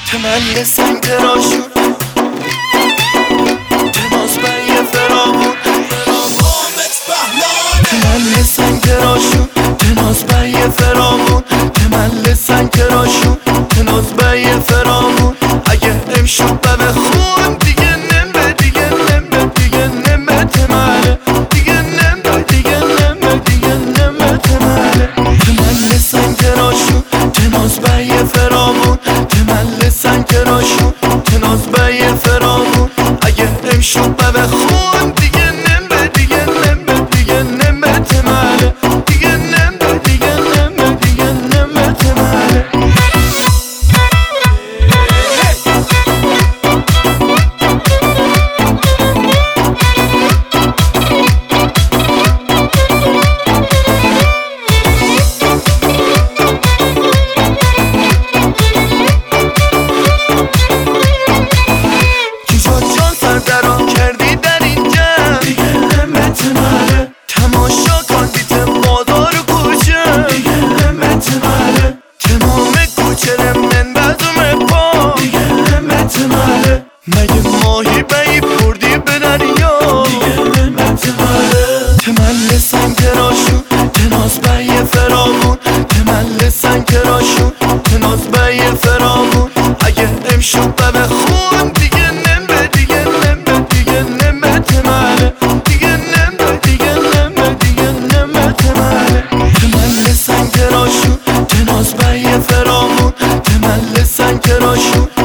تملي سنكراشو تناس بي فرامون تملي سنكراشو تناس بي فرامون تملي سنكراشو تناس بي فرامون اگه امشب بخون دیگه نمه دیگه نمه دیگه نمه تمله دیگه نمه دیگه نمه دیگه نمه تمله تملي سنكراشو تناس بي فرامون تملي سنكراشو تناس بي فرامون اگه امشب بخون دیگه نمه دیگه نمه دیگه نمه تمله دیگه نمه دیگه نمه دیگه نمه تمله درام کردی در اینجا دیگه نمت ماله تماشا کندیت بازار و کوچه دیگه نمت ماله تمام کوچه من بدوم پا دیگه نمت ماله مگه ماهی بایی بردی به دریا دیگه نمت ماله تملي سنكراشو تناس بي فرامون تملي سنكراشو تناس بي فرامون اگه امشب بخون دیگه نمه دیگه نمه دیگه نمه تمله دیگه نمه دیگه نمه دیگه نمه تمله تملي سنكراشو تناس بي فرامون تملي سنكراشو